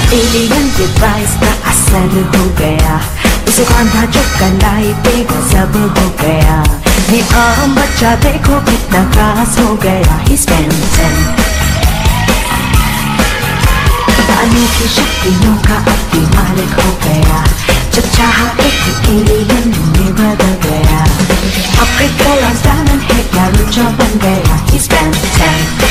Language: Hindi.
एलियन डिवाइस का असर हो गया, उसे बांधा जो कलाई पे सब हो गया। ये आम बच्चा देखो कितना खास हो गया। He's Benton, अनोखी शक्तियों का अब मालिक हो गया। जब चाहा एक एलियन में बदल गया। अब एक डायमंड है क्या रुचा बन गया। He's Benton।